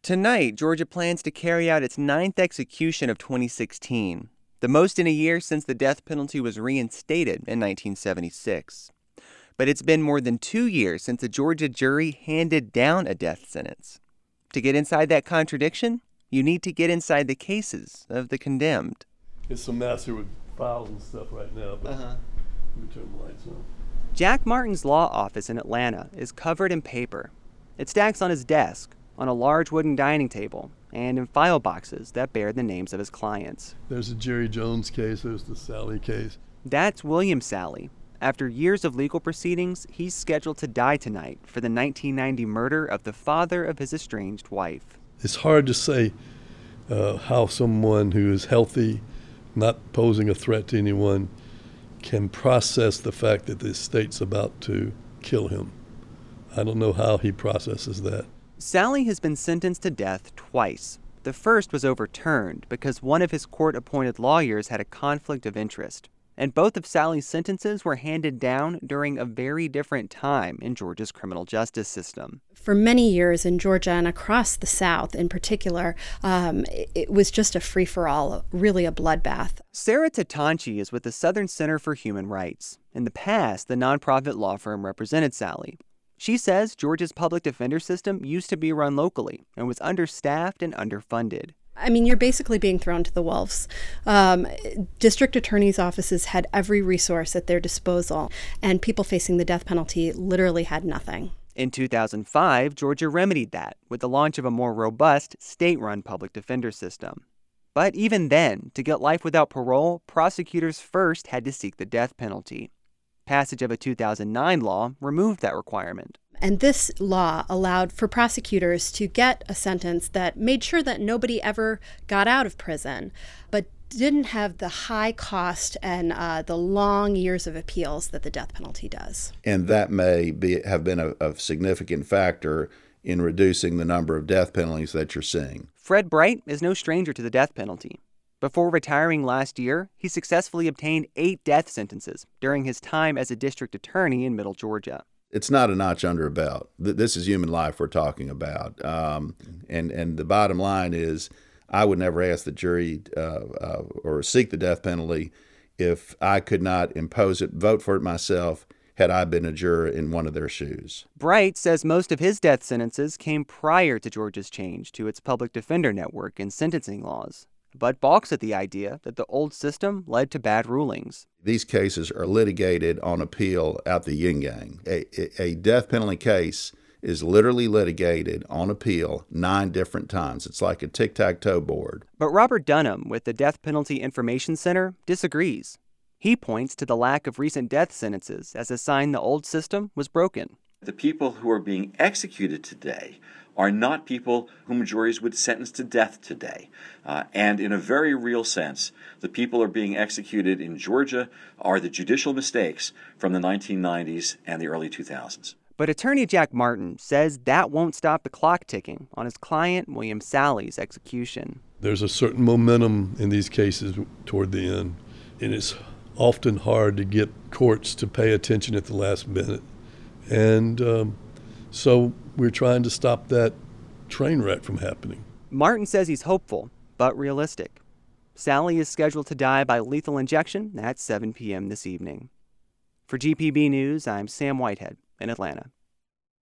Tonight, Georgia plans to carry out its 9th execution of 2016, the most in a year since the death penalty was reinstated in 1976. But it's been more than 2 years since a Georgia jury handed down a death sentence. To get inside that contradiction, you need to get inside the cases of the condemned. It's some mess here with files and stuff right now, but let me turn the lights on. Jack Martin's law office in Atlanta is covered in paper. It stacks on his desk, on a large wooden dining table, and in file boxes that bear the names of his clients. There's the Jerry Jones case, there's the Sally case. That's William Sally. After years of legal proceedings, he's scheduled to die tonight for the 1990 murder of the father of his estranged wife. It's hard to say how someone who is healthy, not posing a threat to anyone, can process the fact that the state's about to kill him. I don't know how he processes that. Sally has been sentenced to death twice. The first was overturned because one of his court-appointed lawyers had a conflict of interest. And both of Sally's sentences were handed down during a very different time in Georgia's criminal justice system. For many years in Georgia and across the South in particular, it was just a free-for-all, really a bloodbath. Sarah Tatanchi is with the Southern Center for Human Rights. In the past, the nonprofit law firm represented Sally. She says Georgia's public defender system used to be run locally and was understaffed and underfunded. I mean, you're basically being thrown to the wolves. District attorneys' offices had every resource at their disposal, and people facing the death penalty literally had nothing. In 2005, Georgia remedied that with the launch of a more robust state-run public defender system. But even then, to get life without parole, prosecutors first had to seek the death penalty. Passage of a 2009 law removed that requirement. And this law allowed for prosecutors to get a sentence that made sure that nobody ever got out of prison, but didn't have the high cost and the long years of appeals that the death penalty does. And that may have been a significant factor in reducing the number of death penalties that you're seeing. Fred Bright is no stranger to the death penalty. Before retiring last year, he successfully obtained 8 death sentences during his time as a district attorney in Middle Georgia. It's not a notch under a belt. This is human life we're talking about. And the bottom line is I would never ask the jury or seek the death penalty if I could not impose it, vote for it myself, had I been a juror in one of their shoes. Bright says most of his death sentences came prior to Georgia's change to its public defender network and sentencing laws, but balks at the idea that the old system led to bad rulings. These cases are litigated on appeal out the yin-yang. A death penalty case is literally litigated on appeal 9 different times. It's like a tic-tac-toe board. But Robert Dunham with the Death Penalty Information Center disagrees. He points to the lack of recent death sentences as a sign the old system was broken. The people who are being executed today are not people whom juries would sentence to death today. And in a very real sense, the people who are being executed in Georgia are the judicial mistakes from the 1990s and the early 2000s. But attorney Jack Martin says that won't stop the clock ticking on his client William Sally's execution. There's a certain momentum in these cases toward the end, and it's often hard to get courts to pay attention at the last minute. And so we're trying to stop that train wreck from happening. Martin says he's hopeful, but realistic. Sally is scheduled to die by lethal injection at 7 p.m. this evening. For GPB News, I'm Sam Whitehead in Atlanta.